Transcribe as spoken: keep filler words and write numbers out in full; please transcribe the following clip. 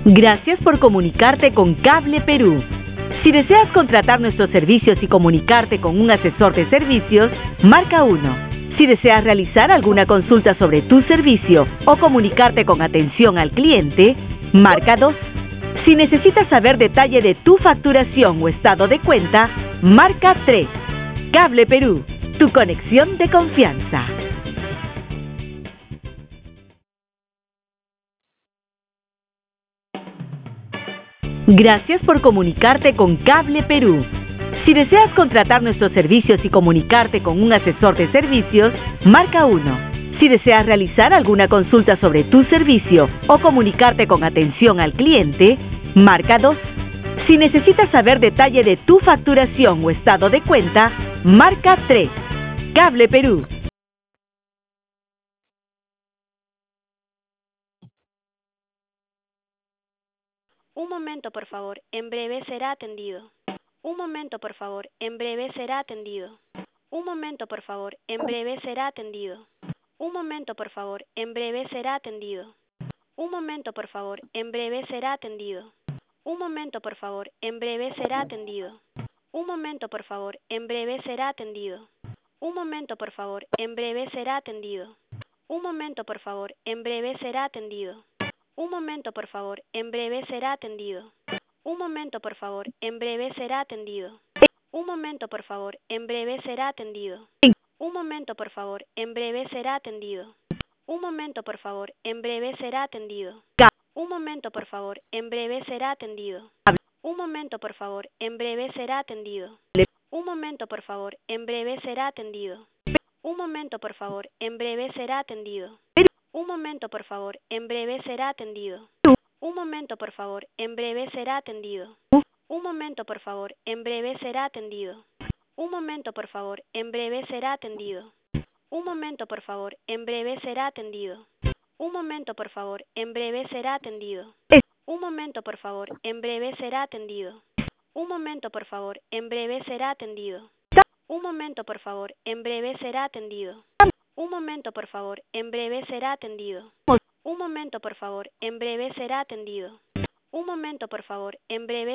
Gracias por comunicarte con Cable Perú. Si deseas contratar nuestros servicios y comunicarte con un asesor de servicios, marca uno. Si deseas realizar alguna consulta sobre tu servicio o comunicarte con atención al cliente, marca dos. Si necesitas saber detalle de tu facturación o estado de cuenta, marca tres. Cable Perú, tu conexión de confianza. Gracias por comunicarte con Cable Perú. Si deseas contratar nuestros servicios y comunicarte con un asesor de servicios, marca uno. Si deseas realizar alguna consulta sobre tu servicio o comunicarte con atención al cliente, marca dos. Si necesitas saber detalle de tu facturación o estado de cuenta, marca tres. Cable Perú. Un momento, por favor. En breve será atendido. Un momento, por favor. En breve será atendido. Un momento, por favor. En breve será atendido. Un momento, por favor. En breve será atendido. Un momento, por favor. En breve será atendido. Un momento, por favor. En breve será atendido. Un momento, por favor. En breve será atendido. Un momento, por favor. En breve será atendido. Un momento, por favor. En breve será atendido. Un momento, por favor. En breve será atendido. Un momento, por favor. En breve será atendido. Un momento, por favor. En breve será atendido. Un momento, por favor. En breve será atendido. Un momento, por favor. En breve será atendido. Un momento, por favor. En breve será atendido. Un momento, por favor. En breve será atendido. Un momento, por favor. En breve será atendido. Un momento, por favor. En breve será atendido. Un momento, por favor. En breve será atendido. Un momento, por favor. En breve será atendido. Un momento, por favor. En breve será atendido. Un momento, por favor. En breve será atendido. Un momento, por favor. En breve será atendido. Un momento, por favor. En breve será atendido. Un momento, por favor. En breve será atendido. Un momento, por favor. En breve será atendido. Un momento, por favor. En breve será atendido. Un momento, por favor. En breve será atendido. Un momento, por favor. En breve será atendido. Un momento, por favor. En breve